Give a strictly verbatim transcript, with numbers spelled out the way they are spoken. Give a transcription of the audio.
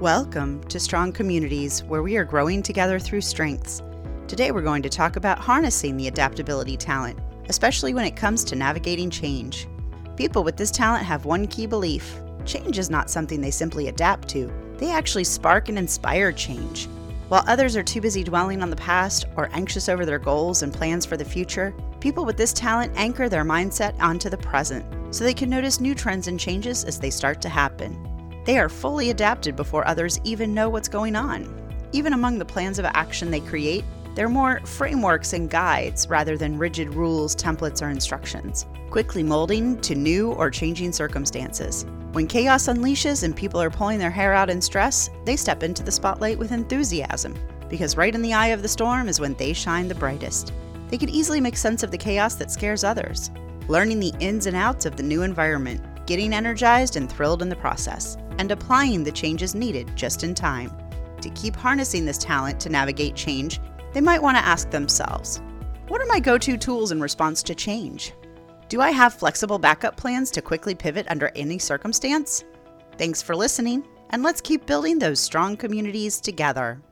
Welcome to Strong Communities, where we are growing together through strengths. Today we're going to talk about harnessing the adaptability talent, especially when it comes to navigating change. People with this talent have one key belief: change is not something they simply adapt to. They actually spark and inspire change. While others are too busy dwelling on the past or anxious over their goals and plans for the future, people with this talent anchor their mindset onto the present so they can notice new trends and changes as they start to happen. They are fully adapted before others even know what's going on. Even among the plans of action they create, they're more frameworks and guides rather than rigid rules, templates, or instructions, quickly molding to new or changing circumstances. When chaos unleashes and people are pulling their hair out in stress, they step into the spotlight with enthusiasm, because right in the eye of the storm is when they shine the brightest. They can easily make sense of the chaos that scares others, learning the ins and outs of the new environment, getting energized and thrilled in the process, and applying the changes needed just in time. To keep harnessing this talent to navigate change, they might want to ask themselves, what are my go-to tools in response to change? Do I have flexible backup plans to quickly pivot under any circumstance? Thanks for listening, and let's keep building those strong communities together.